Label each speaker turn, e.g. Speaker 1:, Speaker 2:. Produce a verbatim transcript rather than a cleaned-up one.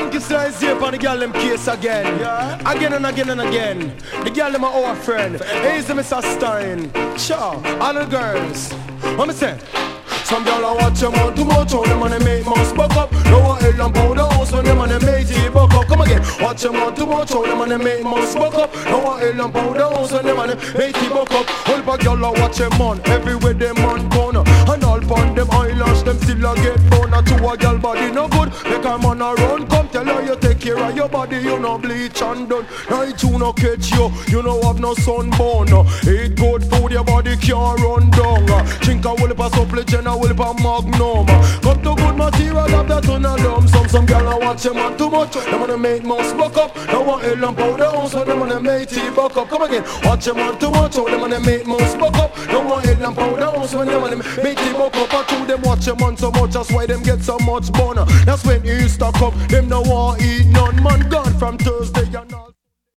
Speaker 1: Funky slice here for the girl them case again. Yeah. Again and again and again. The girl them are our friend. Easy Mister Stein. Sure, all the girls. What me say? Some girl a watch them on too much, on them and they make mouth buck up. No one hell and powder house when them and they make it buck up. Come again, watch them on too much, on them and they make mouth buck up. No one hell and powder house when them and they make it buck up. All but girl a watch them on, everywhere them on corner. And all pon them eyelash, them still a get boner. To a girl body no good, make a man a run. Come tell her you take care of your body, you no bleach and done. Night you no catch you, you no have no sunburn. Eat good food, your body can't run down. Drink a whole heap of supplement, will pa magnum. Come to good material of that on a lump. Some some girl a watch them on too much. Them wanna make mouse buck up. Now want hell and powder house, so them wanna make tea buck up. Come again, watch them on too much. So them wanna make mouse buck up. Now want hell and powder house, so them wanna make tea buck up. And two them watch them on so much, that's why them get so much boner. That's when Easter come, them no want eat none. Man gone from Thursday